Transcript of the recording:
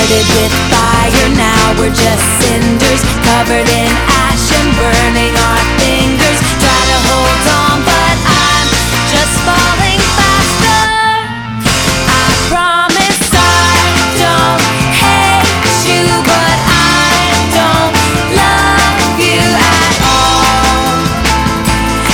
started with fire, now we're just cinders, covered in ash and burning our things.